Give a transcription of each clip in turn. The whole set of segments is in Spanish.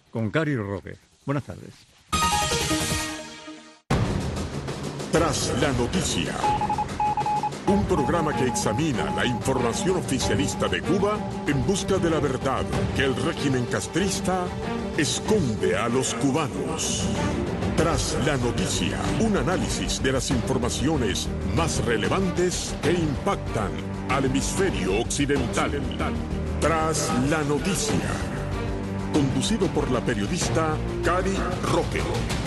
con Cari Roque. Buenas tardes. Tras la noticia, un programa que examina la información oficialista de Cuba en busca de la verdad que el régimen castrista esconde a los cubanos. Tras la noticia, un análisis de las informaciones más relevantes que impactan al hemisferio occidental. Tras la noticia, conducido por la periodista Cari Roque.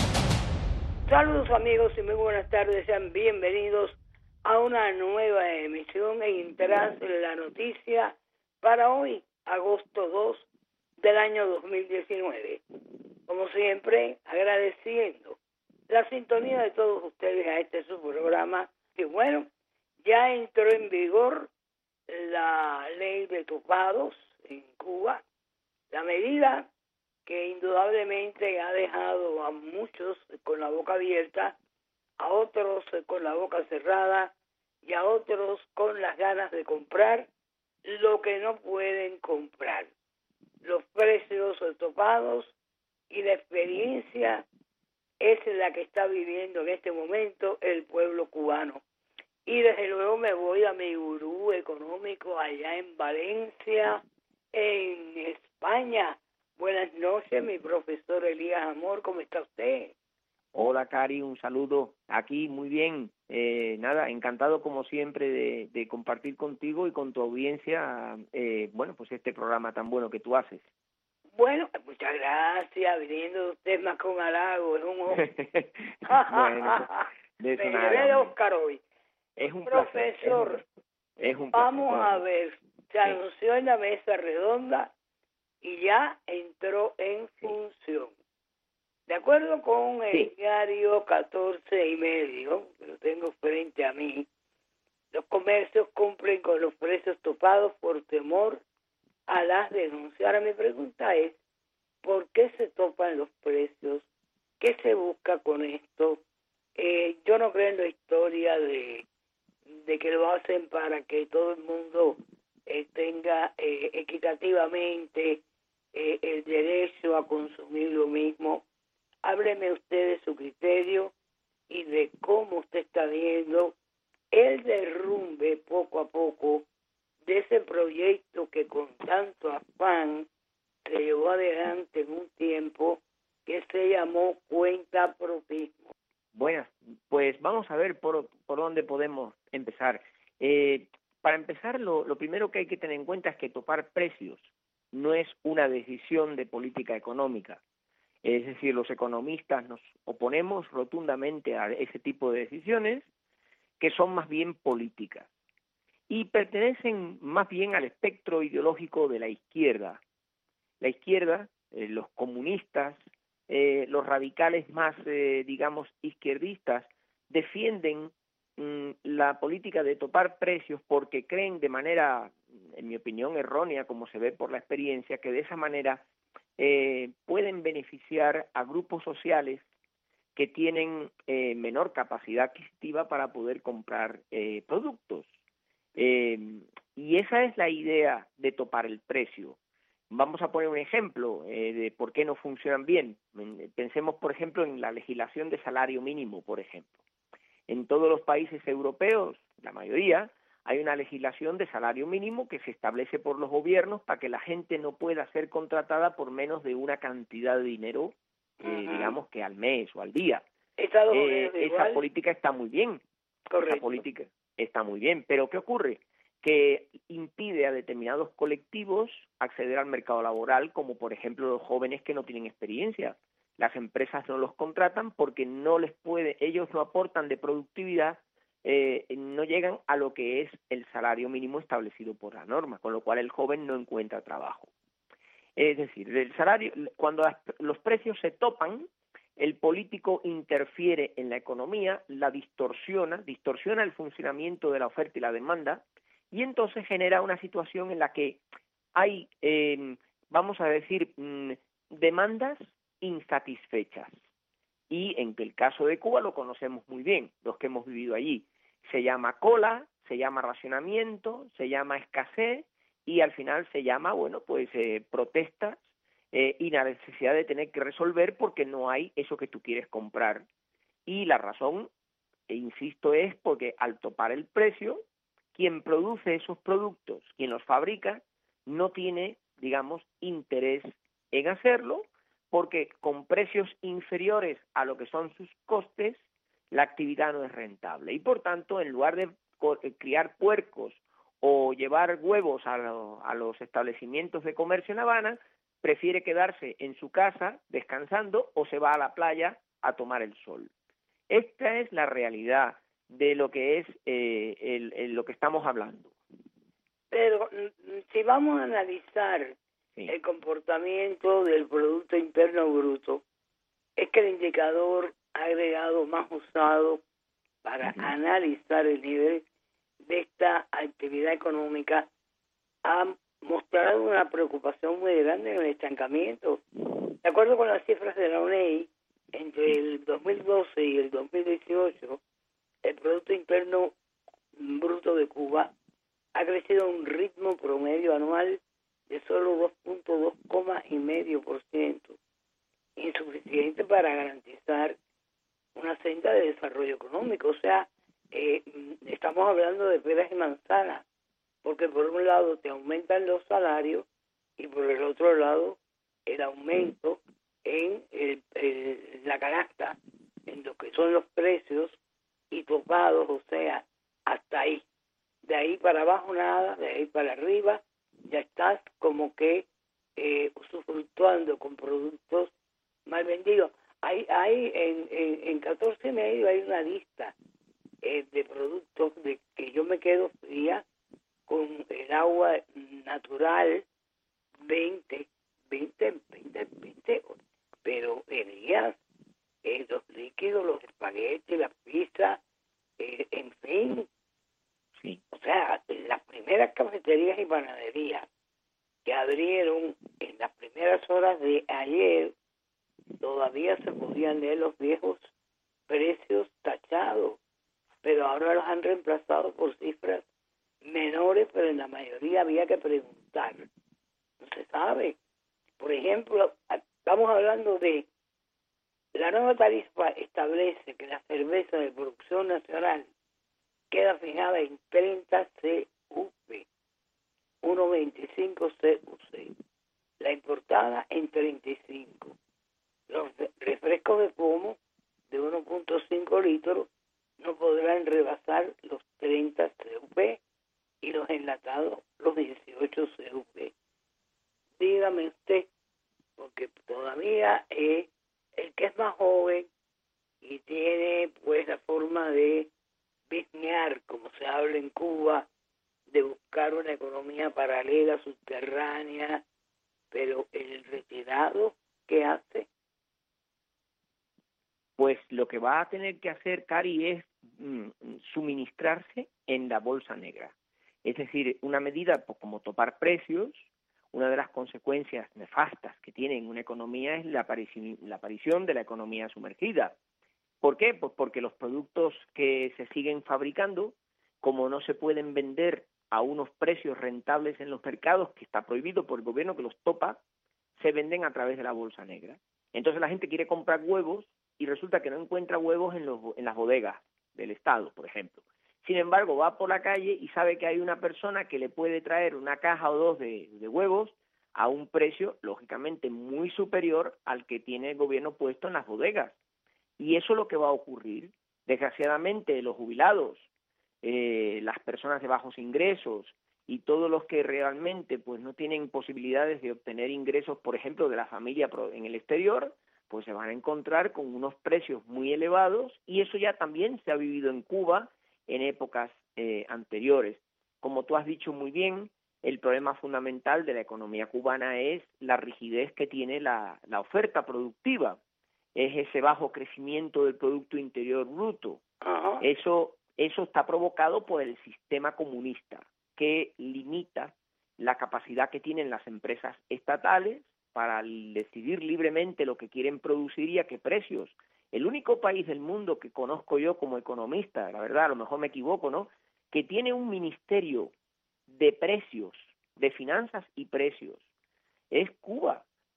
Saludos amigos y muy buenas tardes, sean bienvenidos a una nueva emisión en Tras la Noticia para hoy, agosto 2 del año 2019. Como siempre, agradeciendo la sintonía de todos ustedes a este su programa, que bueno, ya entró en vigor la ley de topados en Cuba, la medida que indudablemente ha dejado a muchos con la boca abierta, a otros con la boca cerrada y a otros con las ganas de comprar lo que no pueden comprar. Los precios topados y la experiencia es la que está viviendo en este momento el pueblo cubano. Y desde luego me voy a mi gurú económico allá en Valencia, en España. Buenas noches, mi profesor Elías Amor, ¿cómo está usted? Hola, Cari, un saludo. Aquí, muy bien. Nada, encantado como siempre de compartir contigo y con tu audiencia, bueno, pues este programa tan bueno que tú haces. Bueno, muchas gracias, viniendo de usted más con halago, es un bueno, de eso me nada, llevé el Oscar hoy. Es un profesor, es un placer, vamos a ver, se anunció en la mesa redonda y ya entró en función. De acuerdo con el diario 14:30, que lo tengo frente a mí, los comercios cumplen con los precios topados por temor a las denuncias. Ahora mi pregunta es, ¿por qué se topan los precios? ¿Qué se busca con esto? Yo no creo en la historia de que lo hacen para que todo el mundo tenga equitativamente el derecho a consumir lo mismo. Hábleme usted de su criterio y de cómo usted está viendo el derrumbe poco a poco de ese proyecto que con tanto afán se llevó adelante en un tiempo que se llamó cuentapropismo. Bueno, pues vamos a ver por dónde podemos empezar. Para empezar, lo primero que hay que tener en cuenta es que topar precios no es una decisión de política económica. Es decir, los economistas nos oponemos rotundamente a ese tipo de decisiones que son más bien políticas y pertenecen más bien al espectro ideológico de la izquierda. La izquierda, los comunistas, los radicales más, digamos, izquierdistas, defienden la política de topar precios porque creen de manera, en mi opinión, errónea, como se ve por la experiencia, que de esa manera pueden beneficiar a grupos sociales que tienen menor capacidad adquisitiva para poder comprar productos. Y esa es la idea de topar el precio. Vamos a poner un ejemplo de por qué no funcionan bien. Pensemos, por ejemplo, en la legislación de salario mínimo, por ejemplo. En todos los países europeos, la mayoría, hay una legislación de salario mínimo que se establece por los gobiernos para que la gente no pueda ser contratada por menos de una cantidad de dinero, digamos que al mes o al día. Esa política está muy bien. Correcto. Esa política está muy bien, pero ¿qué ocurre? Que impide a determinados colectivos acceder al mercado laboral, como por ejemplo los jóvenes que no tienen experiencia. Las empresas no los contratan porque ellos no aportan de productividad, no llegan a lo que es el salario mínimo establecido por la norma, con lo cual el joven no encuentra trabajo. Es decir, el salario, cuando los precios se topan, el político interfiere en la economía, la distorsiona el funcionamiento de la oferta y la demanda, y entonces genera una situación en la que hay, vamos a decir, demandas insatisfechas. Y en el caso de Cuba lo conocemos muy bien, los que hemos vivido allí. Se llama cola, se llama racionamiento, se llama escasez y al final se llama, bueno, pues protestas y la necesidad de tener que resolver porque no hay eso que tú quieres comprar. Y la razón, insisto, es porque al topar el precio, quien produce esos productos, quien los fabrica, no tiene, digamos, interés en hacerlo, porque con precios inferiores a lo que son sus costes, la actividad no es rentable. Y por tanto, en lugar de criar puercos o llevar huevos a los establecimientos de comercio en La Habana, prefiere quedarse en su casa descansando o se va a la playa a tomar el sol. Esta es la realidad de lo que es lo que estamos hablando. Pero si vamos a analizar el comportamiento del Producto Interno Bruto, es que el indicador agregado más usado para analizar el nivel de esta actividad económica ha mostrado una preocupación muy grande en el estancamiento. De acuerdo con las cifras de la UNEI, entre el 2012 y el 2018, el Producto Interno Bruto de Cuba ha crecido a un ritmo promedio anual de solo 2.5%, insuficiente para garantizar una senda de desarrollo económico. O sea, estamos hablando de peras y manzanas, porque por un lado te aumentan los salarios y por el otro lado el aumento en la canasta, en lo que son los precios y topados, o sea, hasta ahí. De ahí para abajo nada, de ahí para arriba ya estás como que usufructuando con productos mal vendidos. Hay en 14 y medio hay una lista de productos de que yo me quedo fría con el agua natural 20, pero Elías, los líquidos, los espaguetis, las pizzas, en fin. Sí. O sea, las primeras cafeterías y panaderías que abrieron en las primeras horas de ayer, todavía se podían leer los viejos precios tachados, pero ahora los han reemplazado por cifras menores, pero en la mayoría había que preguntar. No se sabe. Por ejemplo, estamos hablando de la nueva tarifa establece que la cerveza de producción nacional queda fijada en 30 CUP, 1.25 CUC, la importada en 35. Los refrescos de pomo de 1.5 litros no podrán rebasar los 30 CUP y los enlatados los 18 CUP. Dígame usted, porque todavía el que es más joven y tiene pues la forma de bisnear, como se habla en Cuba, de buscar una economía paralela, subterránea, pero el retirado, ¿qué hace? Pues lo que va a tener que hacer, Cari, es suministrarse en la bolsa negra. Es decir, una medida pues, como topar precios. Una de las consecuencias nefastas que tiene en una economía es la aparición de la economía sumergida. ¿Por qué? Pues porque los productos que se siguen fabricando, como no se pueden vender a unos precios rentables en los mercados, que está prohibido por el gobierno que los topa, se venden a través de la bolsa negra. Entonces la gente quiere comprar huevos y resulta que no encuentra huevos en las bodegas del Estado, por ejemplo. Sin embargo, va por la calle y sabe que hay una persona que le puede traer una caja o dos de huevos a un precio, lógicamente, muy superior al que tiene el gobierno puesto en las bodegas. Y eso es lo que va a ocurrir. Desgraciadamente, los jubilados, las personas de bajos ingresos y todos los que realmente pues no tienen posibilidades de obtener ingresos, por ejemplo, de la familia en el exterior, pues se van a encontrar con unos precios muy elevados, y eso ya también se ha vivido en Cuba en épocas anteriores. Como tú has dicho muy bien, el problema fundamental de la economía cubana es la rigidez que tiene la oferta productiva, es ese bajo crecimiento del Producto Interior Bruto. Ajá. Eso está provocado por el sistema comunista, que limita la capacidad que tienen las empresas estatales para decidir libremente lo que quieren producir y a qué precios. El único país del mundo que conozco yo como economista, la verdad, a lo mejor me equivoco, ¿no?, que tiene un ministerio de precios, de finanzas y precios, es Cuba.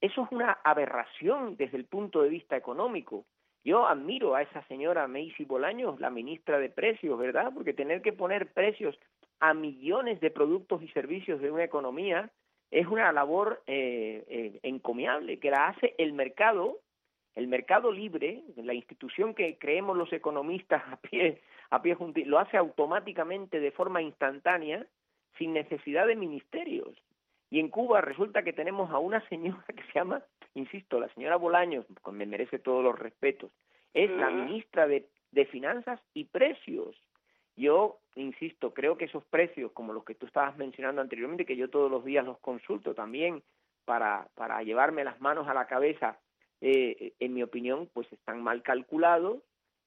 eso es una aberración desde el punto de vista económico. Yo admiro a esa señora Macy Bolaños, la ministra de Precios, ¿verdad? Porque tener que poner precios a millones de productos y servicios de una economía es una labor encomiable, que la hace el mercado libre, la institución que creemos los economistas a pie juntos, lo hace automáticamente de forma instantánea, sin necesidad de ministerios. Y en Cuba resulta que tenemos a una señora que se llama, insisto, la señora Bolaños, me merece todos los respetos, es la ministra de Finanzas y Precios. Yo, insisto, creo que esos precios, como los que tú estabas mencionando anteriormente, que yo todos los días los consulto también para llevarme las manos a la cabeza, en mi opinión, pues están mal calculados,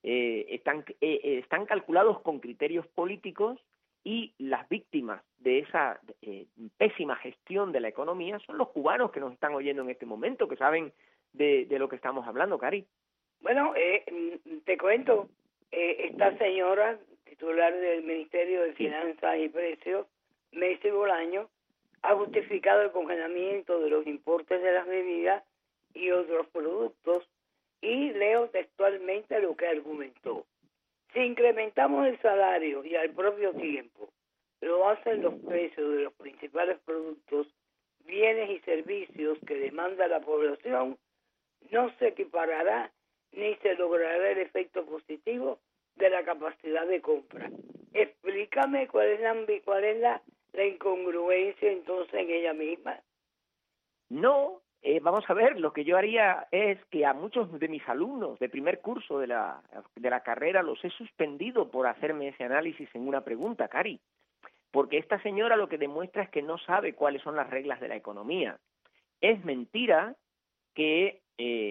están calculados con criterios políticos, y las víctimas de esa pésima gestión de la economía son los cubanos que nos están oyendo en este momento, que saben de lo que estamos hablando, Cari. Bueno, te cuento, esta señora titular del Ministerio de Finanzas y Precios, Macy Bolaños, ha justificado el congelamiento de los importes de las bebidas y otros productos, y leo textualmente lo que argumentó. Si incrementamos el salario y al propio tiempo lo hacen los precios de los principales productos, bienes y servicios que demanda la población, no se equiparará ni se logrará el efecto positivo de la capacidad de compra. Explícame cuál es la incongruencia entonces en ella misma. No, vamos a ver, lo que yo haría es que a muchos de mis alumnos de primer curso de la carrera los he suspendido por hacerme ese análisis en una pregunta, Cari, porque esta señora lo que demuestra es que no sabe cuáles son las reglas de la economía. Es mentira que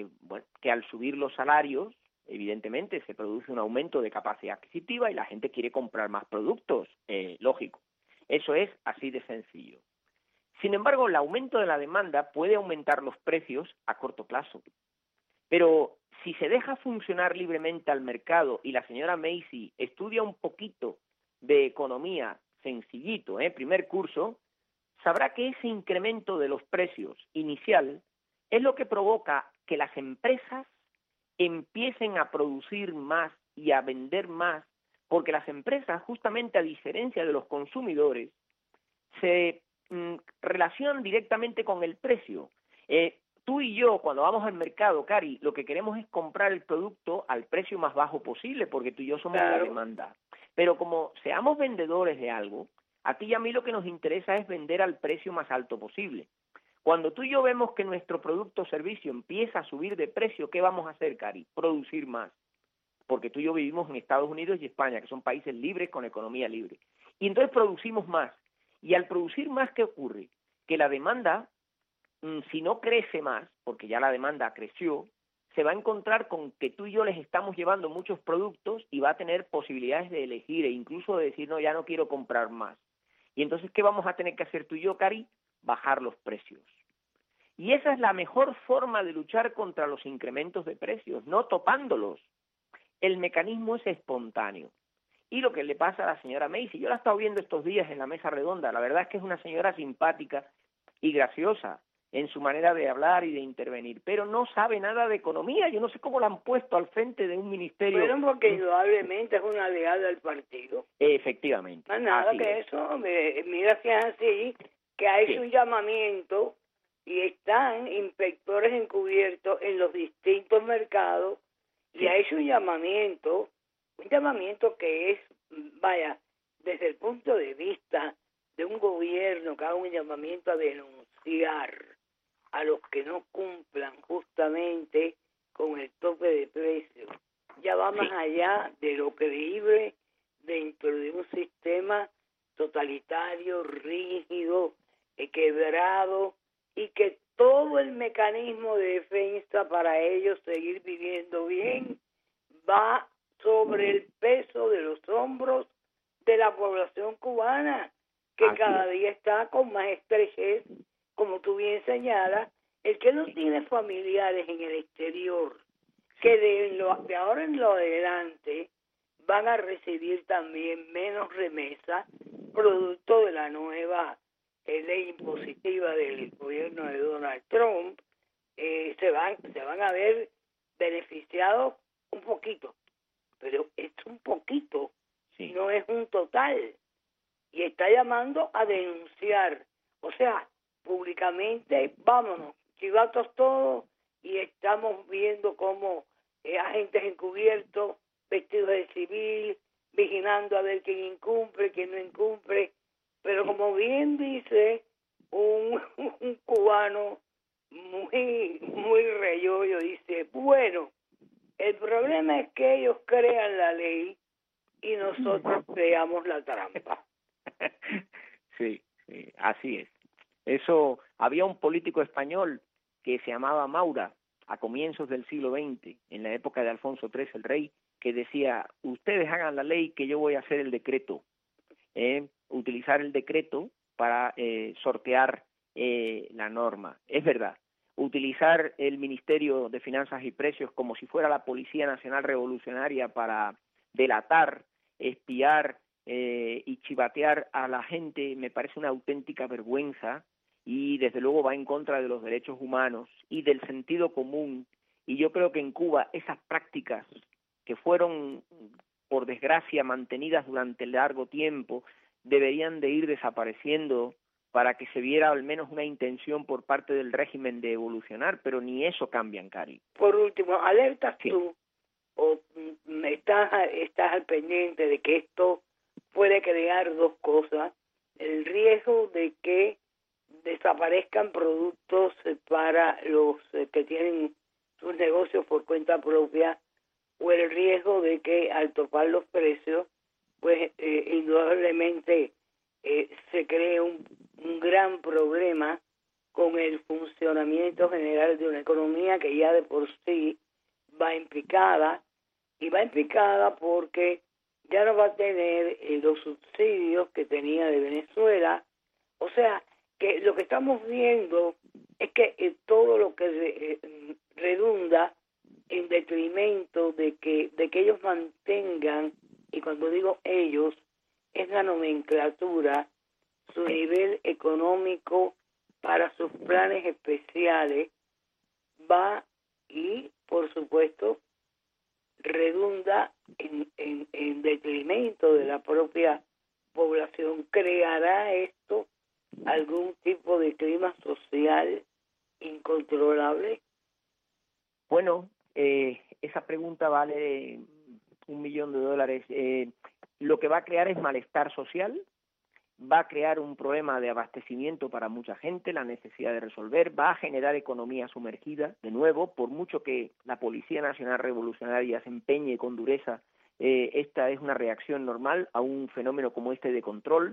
al subir los salarios, evidentemente se produce un aumento de capacidad adquisitiva y la gente quiere comprar más productos, lógico. Eso es así de sencillo. Sin embargo, el aumento de la demanda puede aumentar los precios a corto plazo. Pero si se deja funcionar libremente al mercado y la señora Macy estudia un poquito de economía sencillito, primer curso, sabrá que ese incremento de los precios inicial es lo que provoca que las empresas empiecen a producir más y a vender más, porque las empresas, justamente a diferencia de los consumidores, se relacionan directamente con el precio. Tú y yo, cuando vamos al mercado, Cari, lo que queremos es comprar el producto al precio más bajo posible, porque tú y yo somos la demanda. Pero como seamos vendedores de algo, a ti y a mí lo que nos interesa es vender al precio más alto posible. Cuando tú y yo vemos que nuestro producto o servicio empieza a subir de precio, ¿qué vamos a hacer, Cari? Producir más. Porque tú y yo vivimos en Estados Unidos y España, que son países libres con economía libre. Y entonces producimos más. Y al producir más, ¿qué ocurre? Que la demanda, si no crece más, porque ya la demanda creció, se va a encontrar con que tú y yo les estamos llevando muchos productos y va a tener posibilidades de elegir e incluso de decir, no, ya no quiero comprar más. Y entonces, ¿qué vamos a tener que hacer tú y yo, Cari? Bajar los precios. Y esa es la mejor forma de luchar contra los incrementos de precios, no topándolos. El mecanismo es espontáneo. Y lo que le pasa a la señora Macy, yo la he estado viendo estos días en la mesa redonda, la verdad es que es una señora simpática y graciosa en su manera de hablar y de intervenir, pero no sabe nada de economía. Yo no sé cómo la han puesto al frente de un ministerio. Pero porque indudablemente es una aliada del partido. Efectivamente. Más nada que eso, mira si es así, que ha hecho un llamamiento y están inspectores encubiertos en los distintos mercados y ha hecho un llamamiento que es, vaya, desde el punto de vista de un gobierno que haga un llamamiento a denunciar a los que no cumplan justamente con el tope de precios. Ya va más allá de lo creíble dentro de un sistema totalitario, rígido, quebrado, y que todo el mecanismo de defensa para ellos seguir viviendo bien va sobre el peso de los hombros de la población cubana, que cada día está con más estrechez, como tú bien señalas, el que no tiene familiares en el exterior, que de ahora en lo adelante van a recibir también menos remesas, producto de la nueva ley impositiva del gobierno de Donald Trump, se van a ver beneficiados un poquito, pero es un poquito, Sí. no es un total, y está llamando a denunciar, o sea, públicamente, vámonos, chivatos todos, y estamos viendo cómo agentes encubiertos, vestidos de civil, vigilando a ver quién incumple, quién no incumple, pero como bien dice un cubano muy reyollo, dice, bueno, el problema es que ellos crean la ley y nosotros creamos la trampa. Sí, sí, así es. Eso, había un político español que se llamaba Maura, a comienzos del siglo XX, en la época de Alfonso III, el rey, que decía, ustedes hagan la ley que yo voy a hacer el decreto. Utilizar el decreto para sortear la norma. Es verdad, utilizar el Ministerio de Finanzas y Precios como si fuera la Policía Nacional Revolucionaria para delatar, espiar y chivatear a la gente me parece una auténtica vergüenza y desde luego va en contra de los derechos humanos y del sentido común. Y yo creo que en Cuba esas prácticas que fueron, por desgracia, mantenidas durante largo tiempo, deberían de ir desapareciendo para que se viera al menos una intención por parte del régimen de evolucionar, pero ni eso cambian, Cari. Por último, ¿alertas Sí. tú o estás al pendiente de que esto puede crear dos cosas? El riesgo de que desaparezcan productos para los que tienen sus negocios por cuenta propia, o el riesgo de que al topar los precios, pues indudablemente se cree un gran problema con el funcionamiento general de una economía que ya de por sí va en picada, y va en picada porque ya no va a tener los subsidios que tenía de Venezuela. O sea, que lo que estamos viendo es que todo lo que redunda en detrimento de que ellos mantengan, y cuando digo ellos, es la nomenclatura, su nivel económico para sus planes especiales, va y, por supuesto, redunda en detrimento de la propia población. ¿Creará esto algún tipo de clima social incontrolable? Bueno, esa pregunta vale $1 millón. Lo que va a crear es malestar social, va a crear un problema de abastecimiento para mucha gente, la necesidad de resolver, va a generar economía sumergida, de nuevo, por mucho que la Policía Nacional Revolucionaria se empeñe con dureza, esta es una reacción normal a un fenómeno como este de control,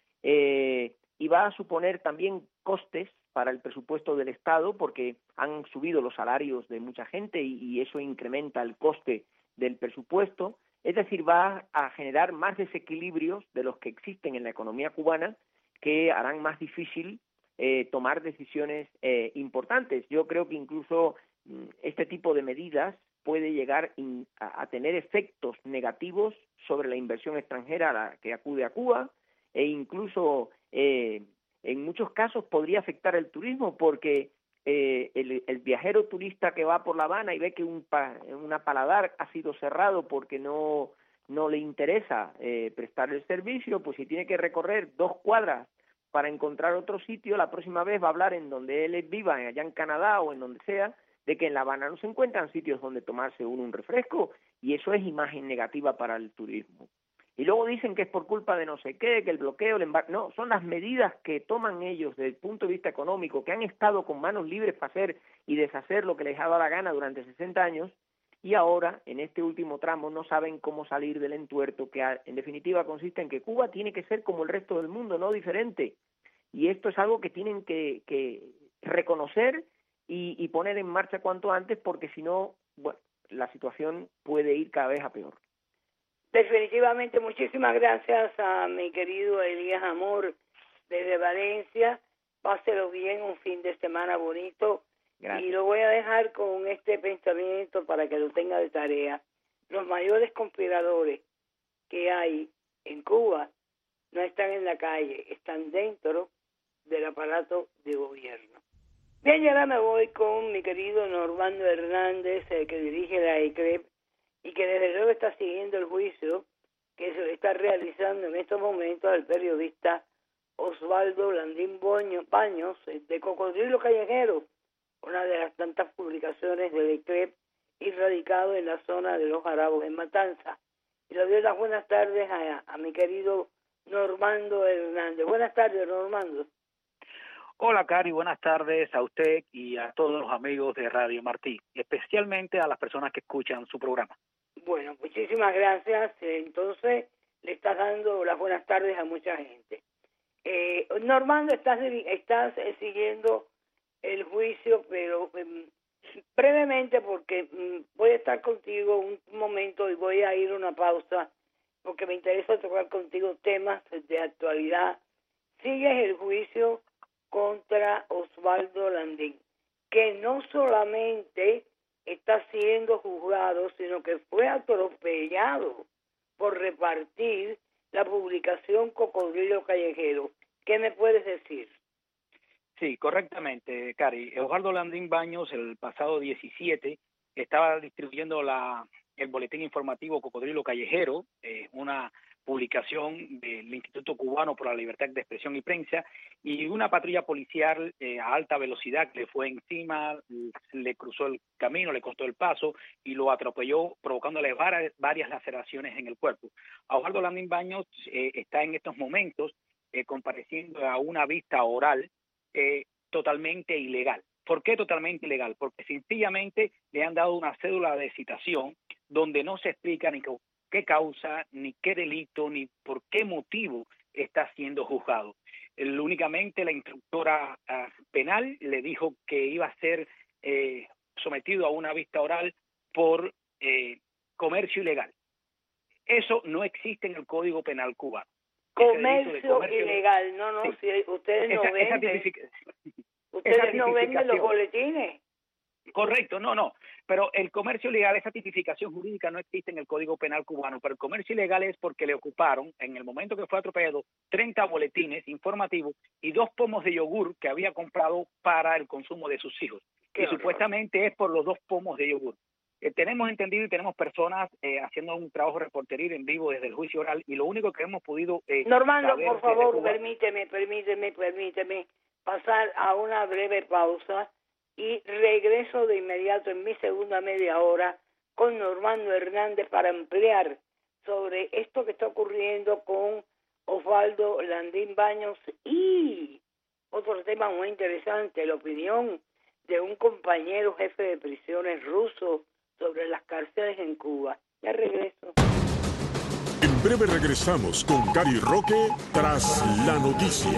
y va a suponer también costes para el presupuesto del Estado, porque han subido los salarios de mucha gente y eso incrementa el coste del presupuesto. Es decir, va a generar más desequilibrios de los que existen en la economía cubana que harán más difícil tomar decisiones importantes. Yo creo que incluso este tipo de medidas puede llegar a tener efectos negativos sobre la inversión extranjera a la que acude a Cuba e incluso en muchos casos podría afectar el turismo porque el viajero turista que va por La Habana y ve que una paladar ha sido cerrado porque no le interesa prestar el servicio, pues si tiene que recorrer 2 cuadras para encontrar otro sitio, la próxima vez va a hablar en donde él viva, allá en Canadá o en donde sea, de que en La Habana no se encuentran sitios donde tomarse un refresco, y eso es imagen negativa para el turismo. Y luego dicen que es por culpa de no sé qué, que el bloqueo, el embargo. No, son las medidas que toman ellos desde el punto de vista económico, que han estado con manos libres para hacer y deshacer lo que les ha dado la gana durante 60 años, y ahora, en este último tramo, no saben cómo salir del entuerto, que en definitiva consiste en que Cuba tiene que ser como el resto del mundo, no diferente. Y esto es algo que tienen que reconocer y poner en marcha cuanto antes, porque si no, bueno, la situación puede ir cada vez a peor. Definitivamente, muchísimas gracias a mi querido Elías Amor desde Valencia. Páselo bien, un fin de semana bonito. Gracias. Y lo voy a dejar con este pensamiento para que lo tenga de tarea. Los mayores conspiradores que hay en Cuba no están en la calle, están dentro del aparato de gobierno. Bien, y ahora me voy con mi querido Normando Hernández, que dirige la ICREP y que desde luego está siguiendo el juicio que se le está realizando en estos momentos al periodista Osvaldo Landín Baños, de Cocodrilo Callejero, una de las tantas publicaciones del ICREP y radicado en la zona de Los Jarabos, en Matanza. Y le doy las buenas tardes a mi querido Normando Hernández. Buenas tardes, Normando. Hola, Cari, buenas tardes a usted y a todos los amigos de Radio Martí, especialmente a las personas que escuchan su programa. Bueno, muchísimas gracias. Entonces, le estás dando las buenas tardes a mucha gente. Normando, estás siguiendo el juicio, pero brevemente, porque voy a estar contigo un momento y voy a ir a una pausa, porque me interesa tocar contigo temas de actualidad. Sigues el juicio contra Osvaldo Landín, que no solamente está siendo juzgado, sino que fue atropellado por repartir la publicación Cocodrilo Callejero. ¿Qué me puedes decir? Sí, correctamente, Cari. Osvaldo Landín Baños, el pasado 17, estaba distribuyendo el boletín informativo Cocodrilo Callejero, una publicación del Instituto Cubano por la Libertad de Expresión y Prensa, y una patrulla policial a alta velocidad le fue encima, le cruzó el camino, le costó el paso y lo atropelló, provocándole varias laceraciones en el cuerpo. Osvaldo Landín Baños está en estos momentos compareciendo a una vista oral totalmente ilegal. ¿Por qué totalmente ilegal? Porque sencillamente le han dado una cédula de citación donde no se explica ni qué causa, ni qué delito, ni por qué motivo está siendo juzgado. Únicamente la instructora penal le dijo que iba a ser sometido a una vista oral por comercio ilegal. Eso no existe en el Código Penal cubano. Comercio ilegal, no, sí. Si ustedes no venden, ustedes no venden los boletines. Correcto, no, pero el comercio ilegal, esa tipificación jurídica no existe en el Código Penal cubano, pero el comercio ilegal es porque le ocuparon, en el momento que fue atropellado, 30 boletines informativos y 2 pomos de yogur que había comprado para el consumo de sus hijos. Y supuestamente es por los 2 pomos de yogur. Tenemos entendido y tenemos personas haciendo un trabajo reporteril en vivo desde el juicio oral y lo único que hemos podido... Normando, por favor, permíteme pasar a una breve pausa y regreso de inmediato en mi segunda media hora con Normando Hernández para ampliar sobre esto que está ocurriendo con Osvaldo Landín Baños y otro tema muy interesante, la opinión de un compañero jefe de prisiones ruso sobre las cárceles en Cuba. Ya regreso. En breve regresamos con Cari Roque tras la noticia.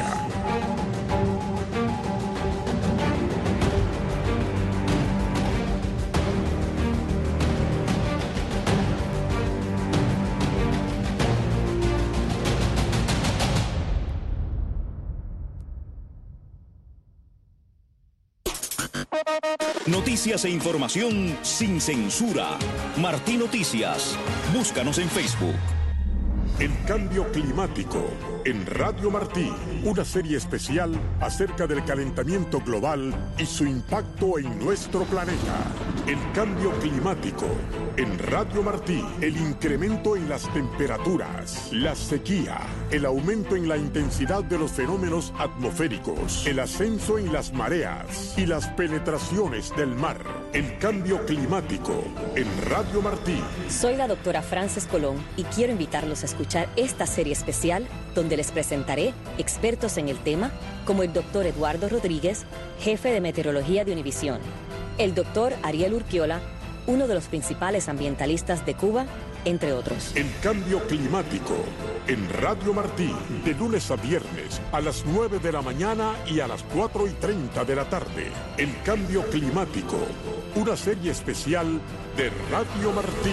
Noticias e información sin censura. Martí Noticias. Búscanos en Facebook. El cambio climático en Radio Martí, una serie especial acerca del calentamiento global y su impacto en nuestro planeta. El cambio climático en Radio Martí, el incremento en las temperaturas, la sequía, el aumento en la intensidad de los fenómenos atmosféricos, el ascenso en las mareas y las penetraciones del mar. El cambio climático en Radio Martí. Soy la doctora Frances Colón y quiero invitarlos a escuchar esta serie especial donde les presentaré expertos en el tema como el doctor Eduardo Rodríguez, jefe de meteorología de Univisión, el doctor Ariel Urquiola, uno de los principales ambientalistas de Cuba, entre otros. El cambio climático en Radio Martí, de lunes a viernes a las 9 de la mañana y a las 4:30 de la tarde. El cambio climático, una serie especial de Radio Martí.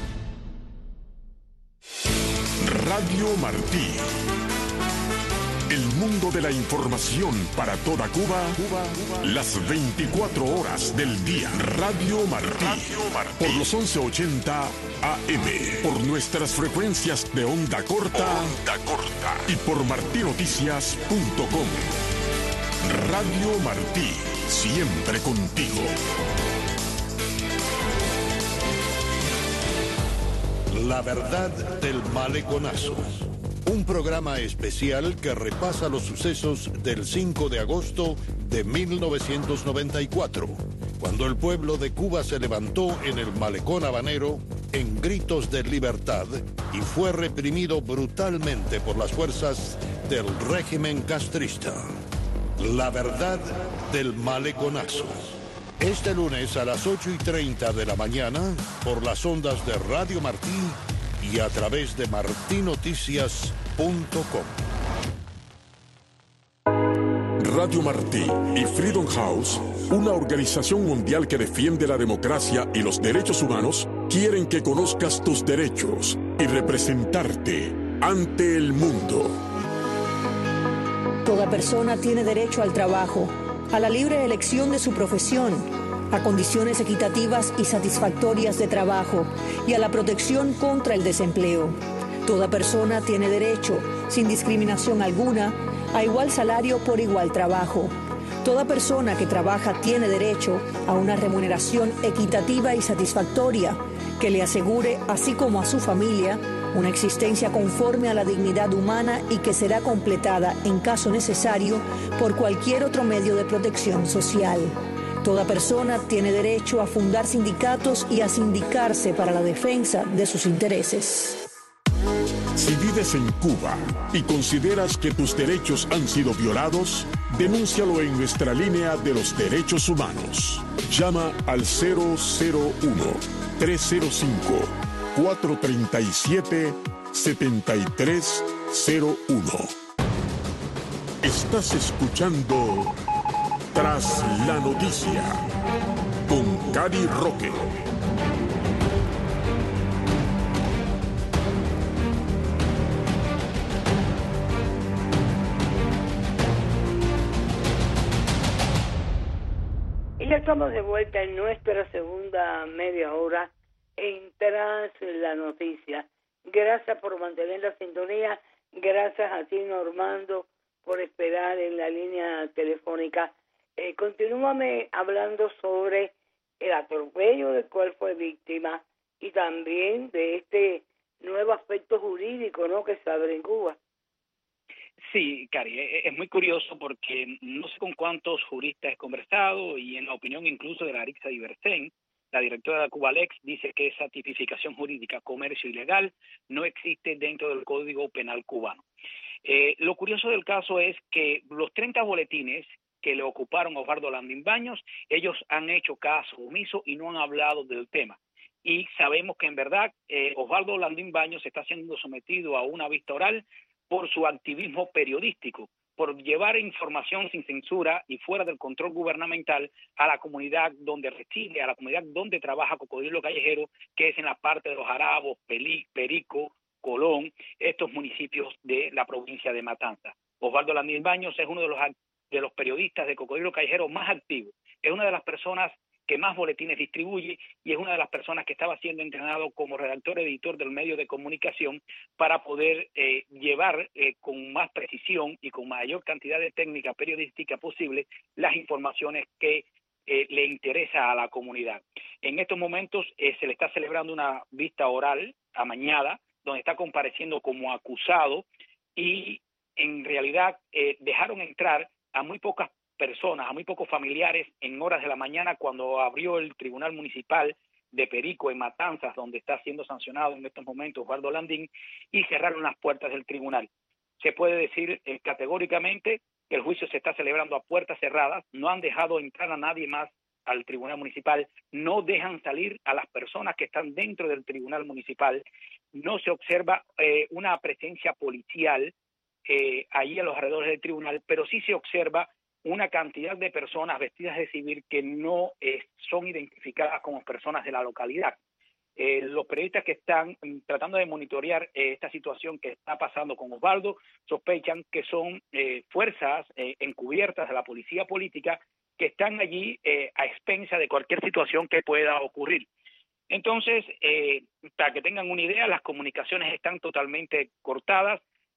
Radio Martí. El mundo de la información para toda Cuba, las 24 horas del día. Radio Martí. Por los 1180 AM. Por nuestras frecuencias de onda corta. Y por martinoticias.com. Radio Martí. siempre contigo. La verdad del maleconazo. Un programa especial que repasa los sucesos del 5 de agosto de 1994, cuando el pueblo de Cuba se levantó en el malecón habanero en gritos de libertad y fue reprimido brutalmente por las fuerzas del régimen castrista. La verdad del maleconazo. Este lunes a las 8:30 de la mañana por las ondas de Radio Martí y a través de martinoticias.com. Radio Martí y Freedom House, una organización mundial que defiende la democracia y los derechos humanos, quieren que conozcas tus derechos y representarte ante el mundo. Toda persona tiene derecho al trabajo, a la libre elección de su profesión, a condiciones equitativas y satisfactorias de trabajo y a la protección contra el desempleo. Toda persona tiene derecho, sin discriminación alguna, a igual salario por igual trabajo. Toda persona que trabaja tiene derecho a una remuneración equitativa y satisfactoria que le asegure, así como a su familia, una existencia conforme a la dignidad humana y que será completada, en caso necesario, por cualquier otro medio de protección social. Toda persona tiene derecho a fundar sindicatos y a sindicarse para la defensa de sus intereses. Si vives en Cuba y consideras que tus derechos han sido violados, denúncialo en nuestra línea de los derechos humanos. Llama al 001-305-437-7301. Estás escuchando Tras la Noticia con Cari Roque. Y ya estamos de vuelta en nuestra segunda media hora en Tras la Noticia. Gracias por mantener la sintonía. Gracias a ti, Normando, por esperar en la línea telefónica. Continúame hablando sobre el atropello del cual fue víctima y también de este nuevo aspecto jurídico, ¿no?, que se abre en Cuba. Sí, Cari, es muy curioso porque no sé con cuántos juristas he conversado y en la opinión incluso de la Arixa Diversen, la directora de Cubalex, dice que esa tipificación jurídica, comercio ilegal, no existe dentro del Código Penal cubano. Lo curioso del caso es que los 30 boletines que le ocuparon a Osvaldo Landín Baños, ellos han hecho caso omiso y no han hablado del tema. Y sabemos que en verdad Osvaldo Landín Baños está siendo sometido a una vista oral por su activismo periodístico, por llevar información sin censura y fuera del control gubernamental a la comunidad donde reside, a la comunidad donde trabaja Cocodrilo Callejero, que es en la parte de los Jarabos, Perico, Colón, estos municipios de la provincia de Matanzas. Osvaldo Landín Baños es uno de los periodistas de Cocodrilo Callejero más activos, es una de las personas que más boletines distribuye y es una de las personas que estaba siendo entrenado como redactor editor del medio de comunicación para poder llevar con más precisión y con mayor cantidad de técnica periodística posible las informaciones que le interesa a la comunidad. En estos momentos se le está celebrando una vista oral amañada donde está compareciendo como acusado y en realidad dejaron entrar a muy pocas personas, a muy pocos familiares en horas de la mañana cuando abrió el Tribunal Municipal de Perico en Matanzas, donde está siendo sancionado en estos momentos Osvaldo Landín, y cerraron las puertas del tribunal. Se puede decir categóricamente que el juicio se está celebrando a puertas cerradas, no han dejado entrar a nadie más al Tribunal Municipal, no dejan salir a las personas que están dentro del Tribunal Municipal, no se observa una presencia policial ahí a los alrededores del tribunal, pero sí se observa una cantidad de personas vestidas de civil que no son identificadas como personas de la localidad. Los periodistas que están tratando de monitorear esta situación que está pasando con Osvaldo sospechan que son fuerzas encubiertas de la policía política que están allí a expensa de cualquier situación que pueda ocurrir. Entonces, para que tengan una idea, las comunicaciones están totalmente cortadas,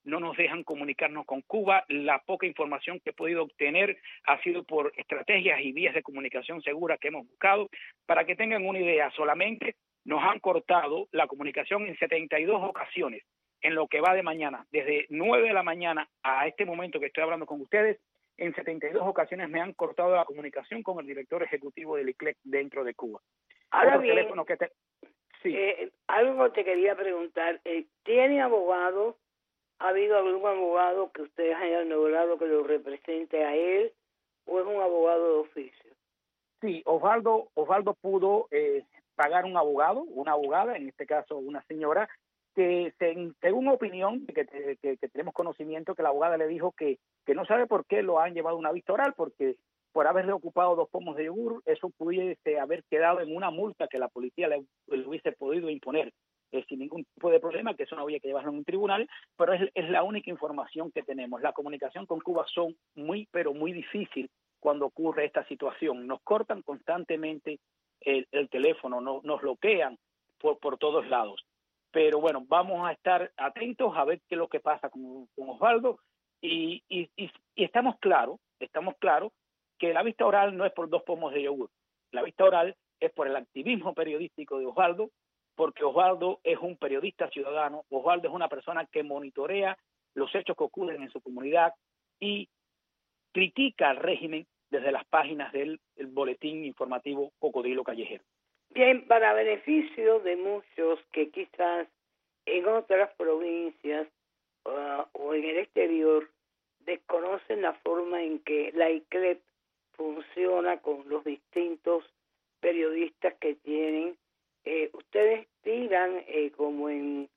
no nos dejan comunicarnos con Cuba. La poca información que he podido obtener ha sido por estrategias y vías de comunicación seguras que hemos buscado. Para que tengan una idea, solamente nos han cortado la comunicación en 72 ocasiones en lo que va de mañana. Desde 9 de la mañana a este momento que estoy hablando con ustedes, en 72 ocasiones me han cortado la comunicación con el director ejecutivo del ICLEC dentro de Cuba. Ahora bien, sí. Algo te quería preguntar. ¿Tiene abogado? ¿Ha habido algún abogado que ustedes hayan logrado que lo represente a él o es un abogado de oficio? Sí, Osvaldo pudo pagar un abogado, una abogada, en este caso una señora, que según opinión que tenemos conocimiento, que la abogada le dijo que no sabe por qué lo han llevado a una vista oral, porque por haberle ocupado 2 pomos de yogur, eso pudiese haber quedado en una multa que la policía le hubiese podido imponer sin ningún tipo de problema, que eso no había que llevarlo en un tribunal, pero es la única información que tenemos. La comunicación con Cuba son pero muy difícil cuando ocurre esta situación. Nos cortan constantemente el teléfono, nos bloquean por todos lados. Pero bueno, vamos a estar atentos a ver qué es lo que pasa con Osvaldo y estamos claros que la vista oral no es por 2 pomos de yogur. La vista oral es por el activismo periodístico de Osvaldo, porque Osvaldo es un periodista ciudadano, Osvaldo es una persona que monitorea los hechos que ocurren en su comunidad y critica al régimen desde las páginas del boletín informativo Cocodrilo Callejero. Bien, para beneficio de muchos que quizás en otras provincias o en el exterior desconocen la forma en que la ICLEP funciona con los distintos periodistas que tienen, ustedes tiran como en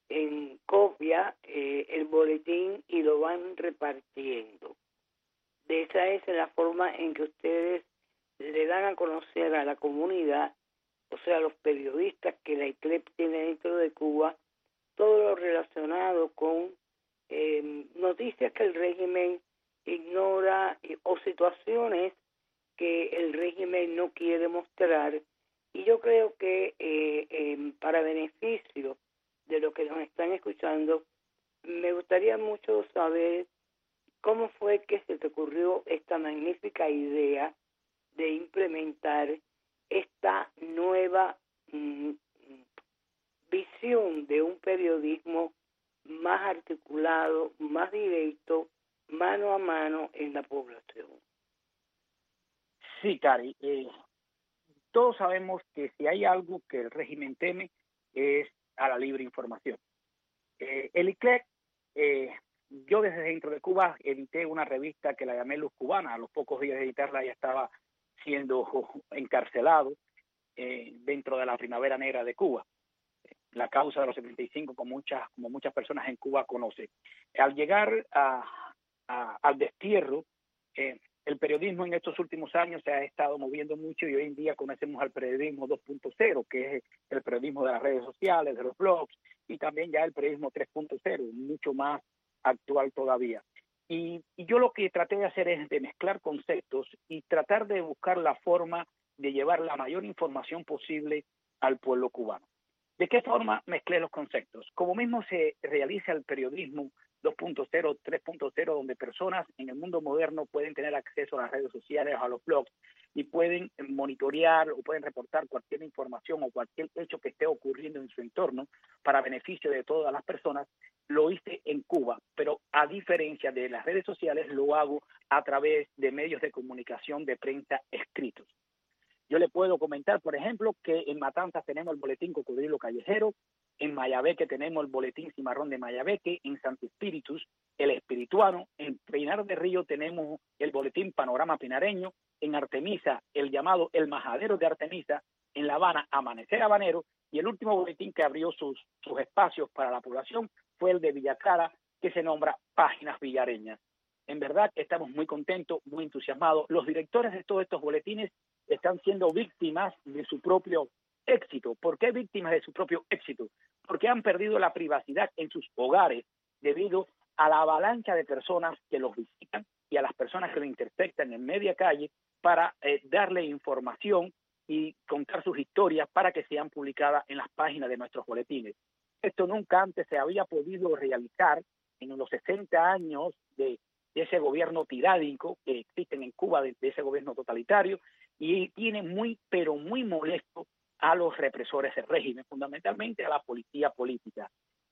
copia el boletín y lo van repartiendo. De esa es la forma en que ustedes le dan a conocer a la comunidad, o sea, a los periodistas que la ICLEP tiene dentro de Cuba, todo lo relacionado con noticias que el régimen ignora o situaciones que el régimen no quiere mostrar. Y yo creo que para beneficio de los que nos están escuchando, me gustaría mucho saber cómo fue que se te ocurrió esta magnífica idea de implementar esta nueva visión de un periodismo más articulado, más directo, mano a mano en la población. Sí, Cari, todos sabemos que si hay algo que el régimen teme es a la libre información. El ICLEC, yo desde dentro de Cuba edité una revista que la llamé Luz Cubana. A los pocos días de editarla ya estaba siendo encarcelado dentro de la Primavera Negra de Cuba. La causa de los 75, como muchas personas en Cuba conocen. Al llegar al destierro, el periodismo en estos últimos años se ha estado moviendo mucho y hoy en día conocemos al periodismo 2.0, que es el periodismo de las redes sociales, de los blogs, y también ya el periodismo 3.0, mucho más actual todavía. Y yo lo que traté de hacer es de mezclar conceptos y tratar de buscar la forma de llevar la mayor información posible al pueblo cubano. ¿De qué forma mezclé los conceptos? Como mismo se realiza el periodismo 2.0, 3.0, donde personas en el mundo moderno pueden tener acceso a las redes sociales, a los blogs, y pueden monitorear o pueden reportar cualquier información o cualquier hecho que esté ocurriendo en su entorno para beneficio de todas las personas. Lo hice en Cuba, pero a diferencia de las redes sociales, lo hago a través de medios de comunicación de prensa escritos. Yo le puedo comentar, por ejemplo, que en Matanzas tenemos el boletín Cocodrilo Callejero, en Mayabeque tenemos el boletín Cimarrón de Mayabeque, en Santo Espíritus, el Espirituano, en Pinar del Río tenemos el boletín Panorama Pinareño, en Artemisa el llamado El Majadero de Artemisa, en La Habana Amanecer Habanero, y el último boletín que abrió sus espacios para la población fue el de Villa Clara, que se nombra Páginas Villareñas. En verdad estamos muy contentos, muy entusiasmados. Los directores de todos estos boletines están siendo víctimas de su propio éxito. ¿Por qué víctimas de su propio éxito? Porque han perdido la privacidad en sus hogares debido a la avalancha de personas que los visitan y a las personas que lo interceptan en media calle para darle información y contar sus historias para que sean publicadas en las páginas de nuestros boletines. Esto nunca antes se había podido realizar en los 60 años de ese gobierno tiránico que existen en Cuba, de ese gobierno totalitario, y tiene muy, pero muy molesto a los represores del régimen, fundamentalmente a la policía política.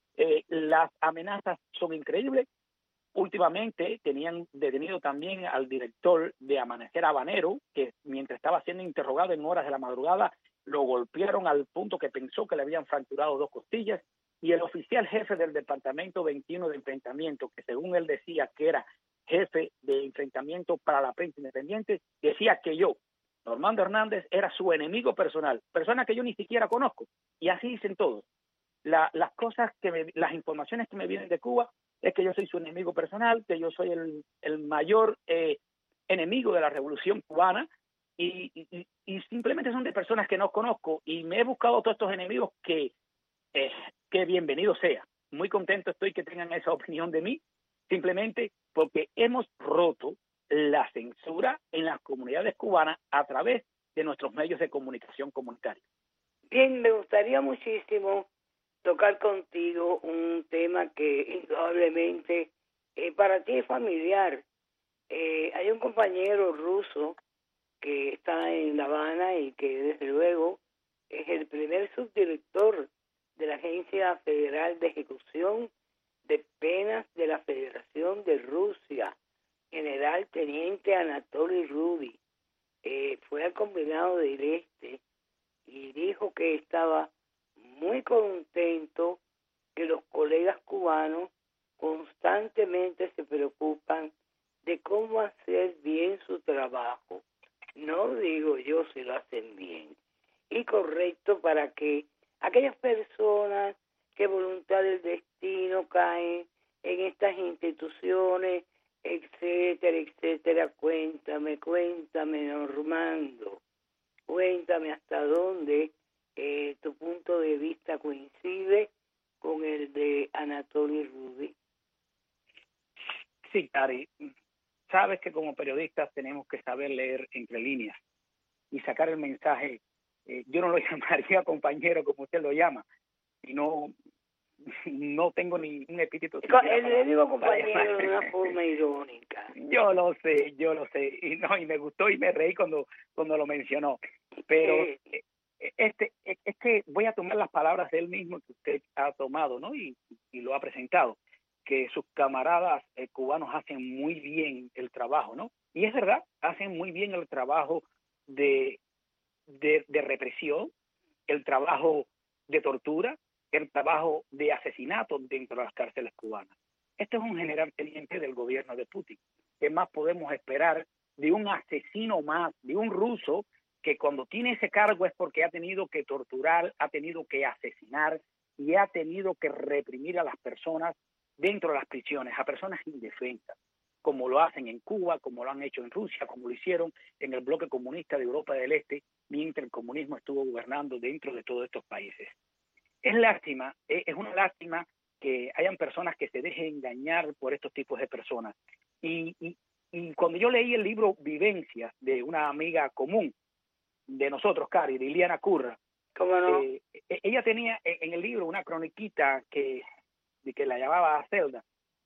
Las amenazas son increíbles. Últimamente tenían detenido también al director de Amanecer Habanero, que mientras estaba siendo interrogado en horas de la madrugada, lo golpearon al punto que pensó que le habían fracturado 2 costillas, y el oficial jefe del Departamento 21 de Enfrentamiento, que según él decía que era jefe de enfrentamiento para la prensa independiente, decía que yo, Normando Hernández, era su enemigo personal, persona que yo ni siquiera conozco, y así dicen todos. Las informaciones que me vienen de Cuba es que yo soy su enemigo personal, que yo soy el mayor enemigo de la revolución cubana, y simplemente son de personas que no conozco, y me he buscado todos estos enemigos que bienvenido sea. Muy contento estoy que tengan esa opinión de mí, simplemente porque hemos roto la censura en las comunidades cubanas a través de nuestros medios de comunicación comunitarios. Bien, me gustaría muchísimo tocar contigo un tema que indudablemente para ti es familiar. Hay un compañero ruso que está en La Habana y que desde luego es el primer subdirector de la Agencia Federal de Ejecución de Penas de la Federación de Rusia, general teniente Anatoly Rudy. Fue al Combinado del Este y dijo que estaba muy contento que los colegas cubanos constantemente se preocupan de cómo hacer bien su trabajo. No digo yo si lo hacen bien y correcto, para que aquellas personas que voluntad del destino caen en estas instituciones, etcétera, etcétera. Cuéntame, Normando, cuéntame hasta dónde tu punto de vista coincide con el de Anatoly Rudy. Sí, Cari, sabes que como periodistas tenemos que saber leer entre líneas y sacar el mensaje. Yo no lo llamaría compañero como usted lo llama, y no tengo ni un epíteto. Le digo compañero de una forma irónica. Yo lo sé, y me gustó y me reí cuando lo mencionó, pero es que voy a tomar las palabras de él mismo que usted ha tomado, ¿no? Y lo ha presentado, que sus camaradas cubanos hacen muy bien el trabajo, ¿no? Y es verdad, hacen muy bien el trabajo de represión, el trabajo de tortura, el trabajo de asesinato dentro de las cárceles cubanas. Este es un general teniente del gobierno de Putin. ¿Qué más podemos esperar de un asesino más, de un ruso que cuando tiene ese cargo es porque ha tenido que torturar, ha tenido que asesinar y ha tenido que reprimir a las personas dentro de las prisiones, a personas indefensas, como lo hacen en Cuba, como lo han hecho en Rusia, como lo hicieron en el bloque comunista de Europa del Este, mientras el comunismo estuvo gobernando dentro de todos estos países. Es una lástima que hayan personas que se dejen engañar por estos tipos de personas. Y cuando yo leí el libro Vivencias de una amiga común de nosotros, Cari, de Iliana Curra, ¿cómo no? Ella tenía en el libro una croniquita que la llamaba Zelda,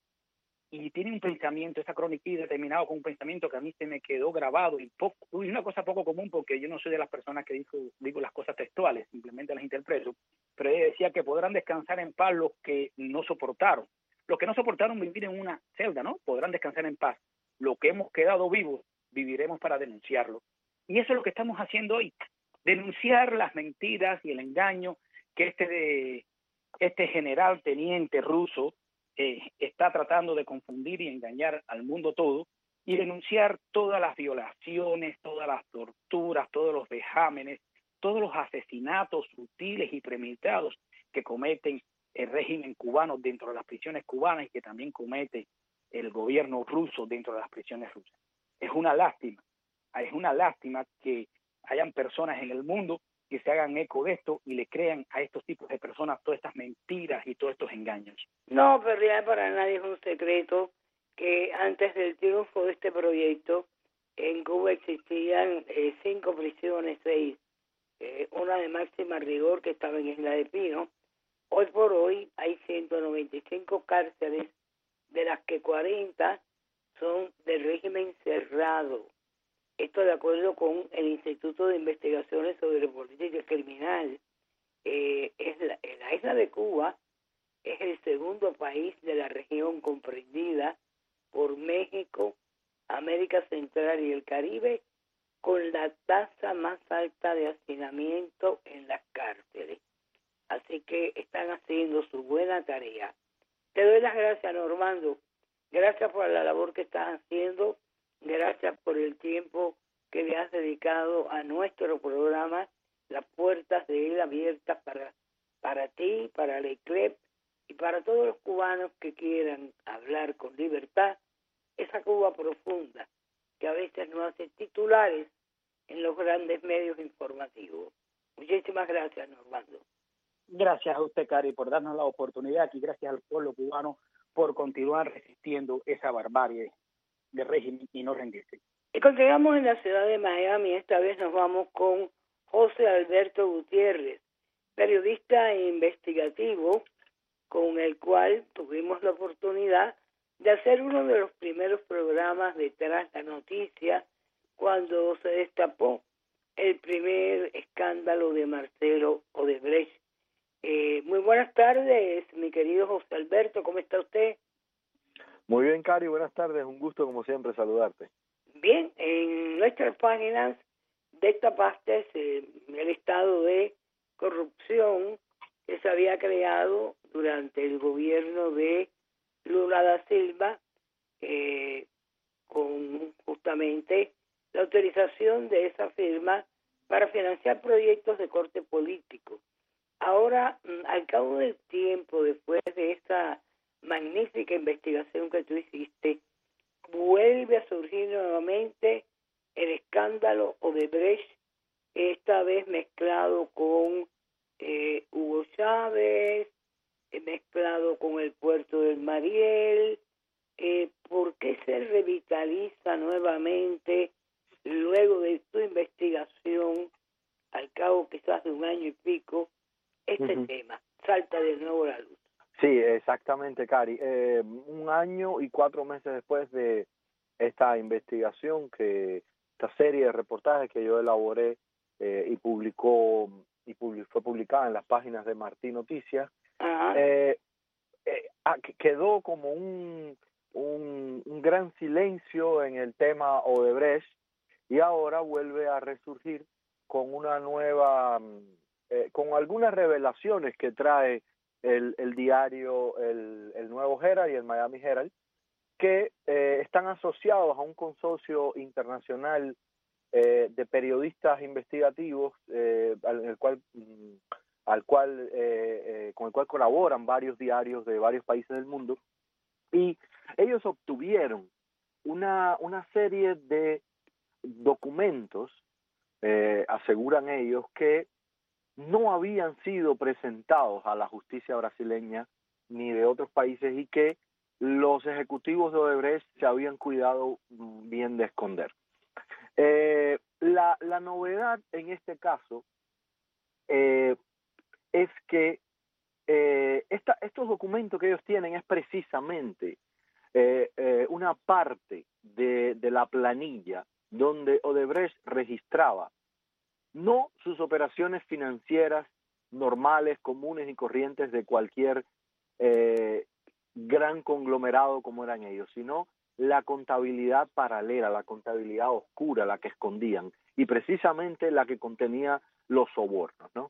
y tiene un pensamiento, esa croniquita terminado con un pensamiento que a mí se me quedó grabado, y una cosa poco común porque yo no soy de las personas que digo las cosas textuales, simplemente las interpreto, pero ella decía que podrán descansar en paz los que no soportaron vivir en una celda, ¿no? Podrán descansar en paz. Los que hemos quedado vivos, viviremos para denunciarlo. Y eso es lo que estamos haciendo hoy, denunciar las mentiras y el engaño que este general teniente ruso está tratando de confundir y engañar al mundo todo, y denunciar todas las violaciones, todas las torturas, todos los vejámenes, todos los asesinatos sutiles y premeditados que cometen el régimen cubano dentro de las prisiones cubanas y que también comete el gobierno ruso dentro de las prisiones rusas. Es una lástima que hayan personas en el mundo que se hagan eco de esto y le crean a estos tipos de personas todas estas mentiras y todos estos engaños. No, pero ya para nadie es un secreto que antes del triunfo de este proyecto en Cuba existían 5 prisiones, 6, una de máxima rigor que estaba en Isla de Pino. Hoy por hoy hay 195 cárceles de las que 40 son del régimen cerrado. Esto de acuerdo con el Instituto de Investigaciones sobre Política Criminal. La isla de Cuba es el segundo país de la región comprendida por México, América Central y el Caribe, con la tasa más alta de hacinamiento en las cárceles. Así que están haciendo su buena tarea. Te doy las gracias, Normando. Gracias por la labor que estás haciendo. Gracias por el tiempo que le has dedicado a nuestro programa. Las puertas de él abiertas para ti, para la ICLEP y para todos los cubanos que quieran hablar con libertad. Esa Cuba profunda que a veces no hace titulares en los grandes medios informativos. Muchísimas gracias, Normando. Gracias a usted, Cari, por darnos la oportunidad y gracias al pueblo cubano por continuar resistiendo esa barbarie de régimen y no rendirse. Y continuamos en la ciudad de Miami. Esta vez nos vamos con José Alberto Gutiérrez, periodista e investigativo, con el cual tuvimos la oportunidad de hacer uno de los primeros programas de Tras la Noticia cuando se destapó el primer escándalo de Marcelo Odebrecht. Muy buenas tardes, mi querido José Alberto, ¿cómo está usted? Muy bien, Cari, buenas tardes, un gusto como siempre saludarte. Bien, en nuestras páginas destapaste el estado de corrupción que se había creado durante el gobierno de Lula da Silva, con justamente la autorización de esa firma para financiar proyectos de corte político. Ahora, al cabo del tiempo, después de esta magnífica investigación que tú hiciste, vuelve a surgir nuevamente el escándalo Odebrecht, esta vez mezclado con Hugo Chávez, mezclado con el puerto del Mariel. ¿Por qué se revitaliza nuevamente, luego de tu investigación, al cabo quizás de un año y pico, este tema? Salta de nuevo a la luz. Sí, exactamente, Cari. 1 año y 4 meses después de esta investigación, esta serie de reportajes que yo elaboré y fue publicada en las páginas de Martín Noticias, quedó como un gran silencio en el tema Odebrecht y ahora vuelve a resurgir con una nueva, con algunas revelaciones que trae el diario, el Nuevo Herald y el Miami Herald, que están asociados a un consorcio internacional de periodistas investigativos con el cual colaboran varios diarios de varios países del mundo, y ellos obtuvieron una serie de documentos, aseguran ellos, que no habían sido presentados a la justicia brasileña ni de otros países y que los ejecutivos de Odebrecht se habían cuidado bien de esconder. La novedad en este caso es que estos documentos que ellos tienen es precisamente una parte de la planilla donde Odebrecht registraba no sus operaciones financieras normales, comunes y corrientes de cualquier gran conglomerado como eran ellos, sino la contabilidad paralela, la contabilidad oscura, la que escondían, y precisamente la que contenía los sobornos, ¿no?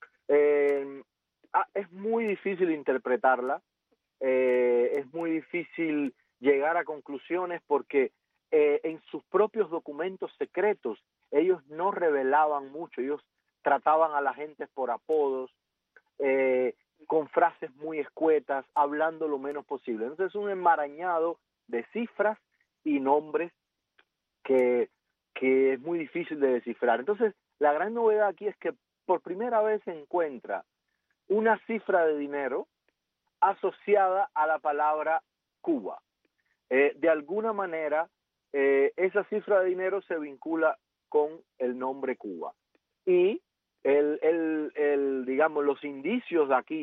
Es muy difícil interpretarla, es muy difícil llegar a conclusiones porque en sus propios documentos secretos ellos no revelaban mucho, ellos trataban a la gente por apodos, con frases muy escuetas, hablando lo menos posible. Entonces es un enmarañado de cifras y nombres que es muy difícil de descifrar. Entonces la gran novedad aquí es que por primera vez se encuentra una cifra de dinero asociada a la palabra Cuba. De alguna manera, esa cifra de dinero se vincula con el nombre Cuba. Y digamos, los indicios de aquí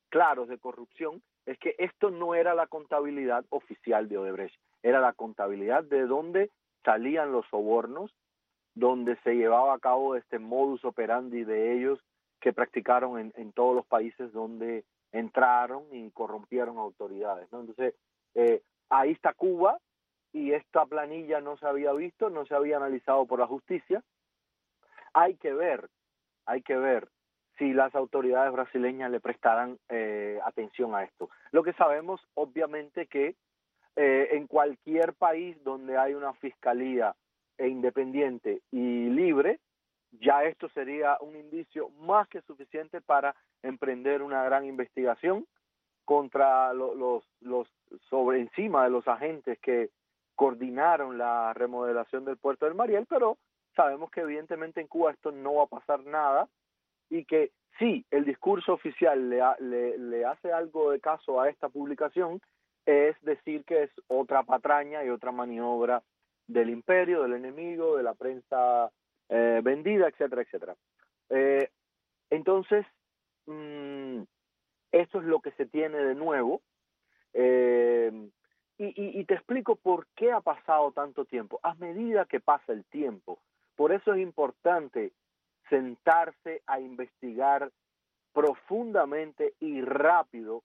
claros de corrupción es que esto no era la contabilidad oficial de Odebrecht, era la contabilidad de dónde salían los sobornos, donde se llevaba a cabo este modus operandi de ellos que practicaron en todos los países donde entraron y corrompieron autoridades, ¿no? Entonces, ahí está Cuba, y esta planilla no se había visto, no se había analizado por la justicia. Hay que ver si las autoridades brasileñas le prestarán atención a esto. Lo que sabemos, obviamente, que en cualquier país donde hay una fiscalía independiente y libre, ya esto sería un indicio más que suficiente para emprender una gran investigación contra sobre encima de los agentes que coordinaron la remodelación del puerto del Mariel, pero sabemos que evidentemente en Cuba esto no va a pasar nada, y que sí, el discurso oficial le hace algo de caso a esta publicación, es decir que es otra patraña y otra maniobra del imperio, del enemigo, de la prensa vendida, etcétera, etcétera. Entonces, esto es lo que se tiene de nuevo, y te explico por qué ha pasado tanto tiempo. A medida que pasa el tiempo, por eso es importante sentarse a investigar profundamente y rápido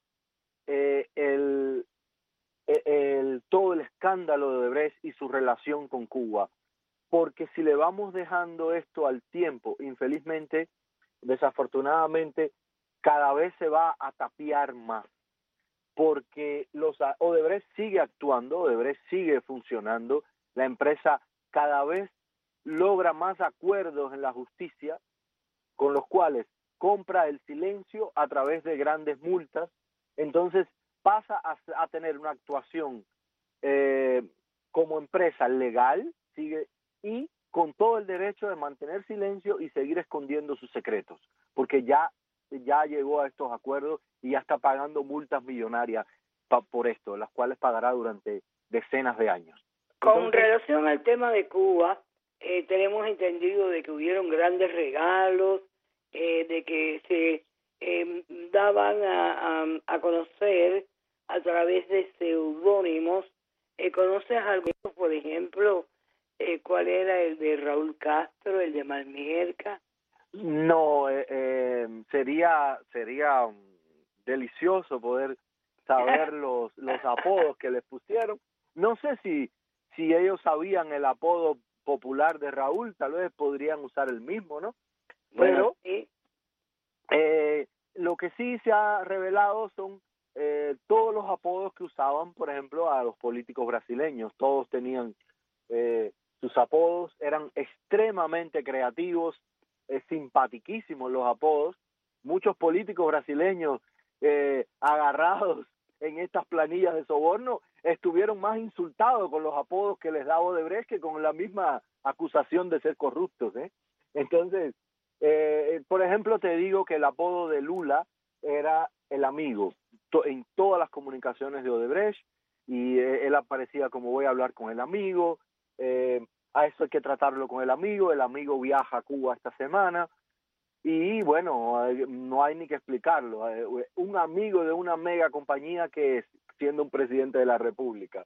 todo el escándalo de Odebrecht y su relación con Cuba, porque si le vamos dejando esto al tiempo, infelizmente, desafortunadamente, cada vez se va a tapiar más, porque Odebrecht sigue actuando, Odebrecht sigue funcionando, la empresa cada vez logra más acuerdos en la justicia, con los cuales compra el silencio a través de grandes multas, entonces pasa a tener una actuación como empresa legal, sigue, y con todo el derecho de mantener silencio y seguir escondiendo sus secretos, porque ya llegó a estos acuerdos y ya está pagando multas millonarias por esto, las cuales pagará durante decenas de años. Con relación al tema de Cuba, tenemos entendido de que hubieron grandes regalos, de que se daban a conocer a través de seudónimos. ¿Conoces alguno, por ejemplo, cuál era el de Raúl Castro, el de Malmierca? No, sería delicioso poder saber los apodos que les pusieron. No sé si ellos sabían el apodo popular de Raúl, tal vez podrían usar el mismo, ¿no? Pero sí. Lo que sí se ha revelado son todos los apodos que usaban, por ejemplo, a los políticos brasileños. Todos tenían sus apodos, eran extremadamente creativos, simpatiquísimos los apodos. Muchos políticos brasileños agarrados en estas planillas de soborno estuvieron más insultados con los apodos que les daba Odebrecht que con la misma acusación de ser corruptos, ¿eh? Entonces, por ejemplo, te digo que el apodo de Lula era el amigo en todas las comunicaciones de Odebrecht, y él aparecía como voy a hablar con el amigo, a eso hay que tratarlo con el amigo viaja a Cuba esta semana, y bueno, no hay ni que explicarlo, un amigo de una mega compañía que es, siendo un presidente de la República.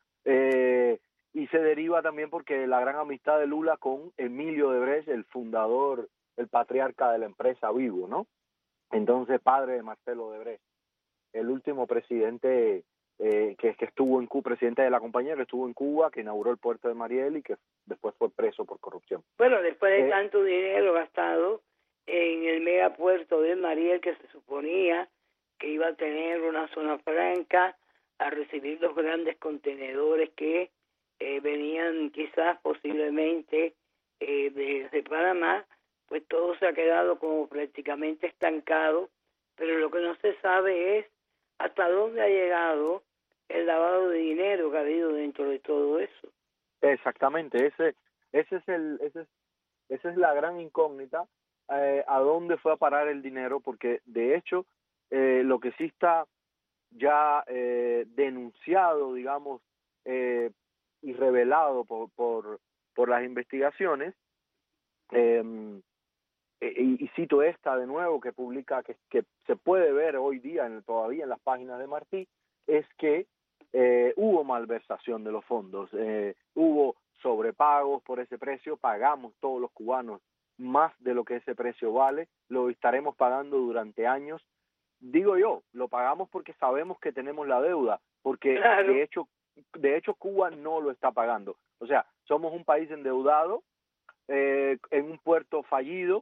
Y se deriva también porque la gran amistad de Lula con Emilio Odebrecht, el fundador, el patriarca de la empresa Vivo, ¿no? Entonces, padre de Marcelo Odebrecht, el último presidente que estuvo en Cuba, presidente de la compañía que estuvo en Cuba, que inauguró el puerto de Mariel y que después fue preso por corrupción. Bueno, después de tanto dinero gastado en el megapuerto de Mariel, que se suponía que iba a tener una zona franca a recibir los grandes contenedores que venían quizás posiblemente desde Panamá, pues todo se ha quedado como prácticamente estancado, pero lo que no se sabe es hasta dónde ha llegado el lavado de dinero que ha habido dentro de todo eso. Exactamente, esa es la gran incógnita, a dónde fue a parar el dinero, porque de hecho lo que sí está ya denunciado, digamos, y revelado por las investigaciones, y cito esta de nuevo que publica, que se puede ver hoy día todavía en las páginas de Martí, es que hubo malversación de los fondos, hubo sobrepagos por ese precio, pagamos todos los cubanos más de lo que ese precio vale, lo estaremos pagando durante años. Digo yo, lo pagamos porque sabemos que tenemos la deuda, porque claro, de hecho Cuba no lo está pagando. O sea, somos un país endeudado, en un puerto fallido.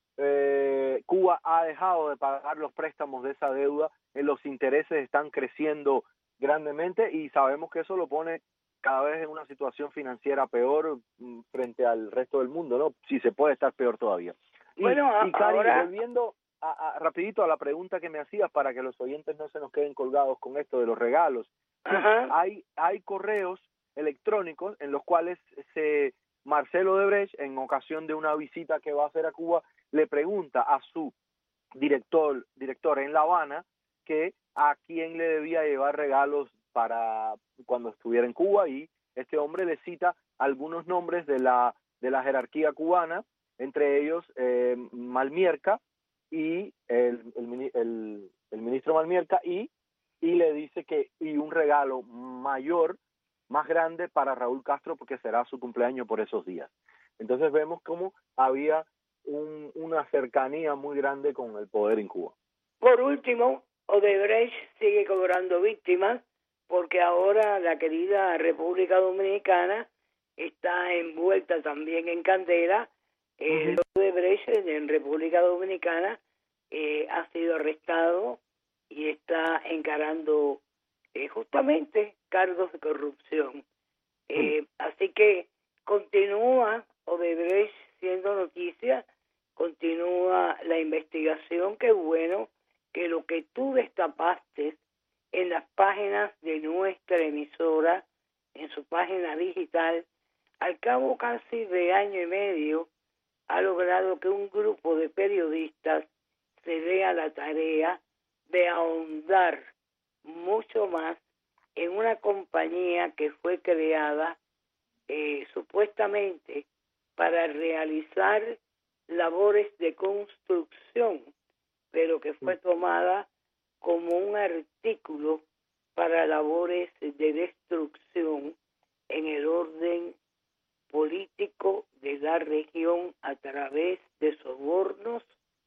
Cuba ha dejado de pagar los préstamos de esa deuda, los intereses están creciendo grandemente y sabemos que eso lo pone cada vez en una situación financiera peor frente al resto del mundo, ¿no? Si se puede estar peor todavía. Bueno, y Cari, ahora, volviendo rapidito a la pregunta que me hacías para que los oyentes no se nos queden colgados con esto de los regalos. Hay correos electrónicos en los cuales Marcelo Odebrecht, en ocasión de una visita que va a hacer a Cuba, le pregunta a su director en La Habana que a quién le debía llevar regalos para cuando estuviera en Cuba, y este hombre le cita algunos nombres de la jerarquía cubana, entre ellos Malmierca y el ministro Malmierca, y le dice que un regalo mayor, más grande para Raúl Castro, porque será su cumpleaños por esos días. Entonces vemos cómo había una cercanía muy grande con el poder en Cuba. Por último, Odebrecht sigue cobrando víctimas, porque ahora la querida República Dominicana está envuelta también en candela. Odebrecht en República Dominicana ha sido arrestado y está encarando justamente cargos de corrupción. Así que continúa Odebrecht siendo noticia, continúa la investigación. Qué bueno que lo que tú destapaste en las páginas de nuestra emisora, en su página digital, al cabo casi de año y medio, ha logrado que un grupo de periodistas se dé a la tarea de ahondar mucho más en una compañía que fue creada supuestamente para realizar labores de construcción, pero que fue tomada como un artículo para labores de destrucción en el orden político de la región a través de sobornos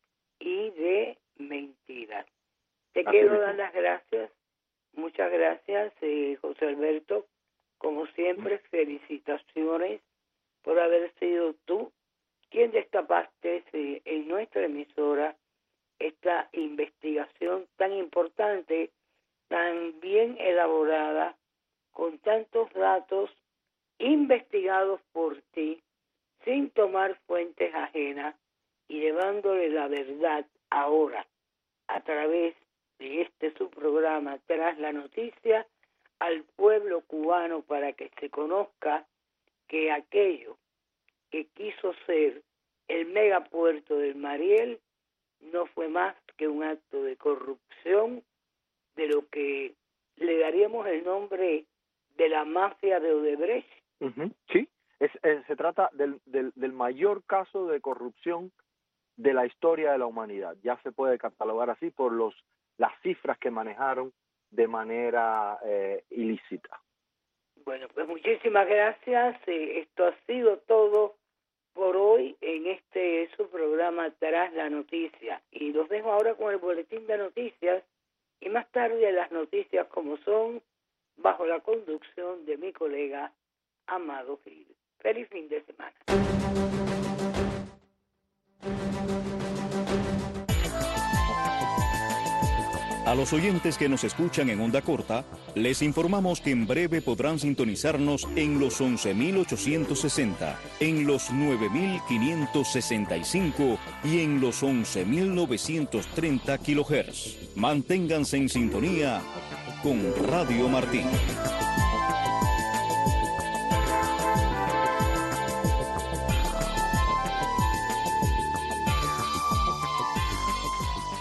y de mentiras. Te quiero dar las gracias. Muchas gracias, José Alberto. Como siempre, felicitaciones por haber sido tú quien destapaste en nuestra emisora esta investigación tan importante, tan bien elaborada, con tantos datos investigados por ti, sin tomar fuentes ajenas y llevándole la verdad ahora a través de este su programa Tras la Noticia al pueblo cubano, para que se conozca que aquello que quiso ser el megapuerto del Mariel no fue más que un acto de corrupción de lo que le daríamos el nombre de la mafia de Odebrecht. Sí, se trata del mayor caso de corrupción de la historia de la humanidad. Ya se puede catalogar así por las cifras que manejaron de manera ilícita. Bueno, pues muchísimas gracias. Esto ha sido todo por hoy en su programa Tras la Noticia. Y los dejo ahora con el boletín de noticias y más tarde las noticias como son, bajo la conducción de mi colega Amado Gil. Feliz fin de semana. A los oyentes que nos escuchan en onda corta, les informamos que en breve podrán sintonizarnos en los 11.860, en los 9.565 y en los 11.930 kHz. Manténganse en sintonía con Radio Martí.